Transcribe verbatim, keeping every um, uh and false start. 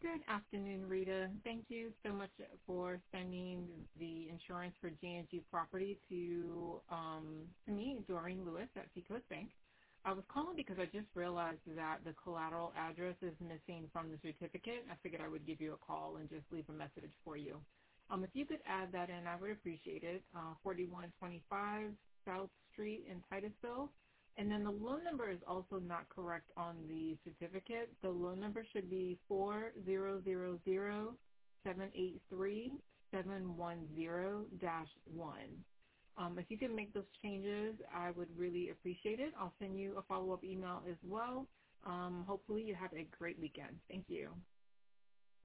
Good afternoon, Rita. Thank you so much for sending the insurance for G and G property to um, to me, Doreen Lewis at Seacoast Bank. I was calling because I just realized that the collateral address is missing from the certificate. I figured I would give you a call and just leave a message for you. Um, if you could add that in, I would appreciate it. Uh, forty-one twenty-five South Street in Titusville. And then the loan number is also not correct on the certificate. The loan number should be four zero zero zero seven eight three seven one zero dash one. Um, if you can make those changes, I would really appreciate it. I'll send you a follow-up email as well. Um, hopefully you have a great weekend. Thank you.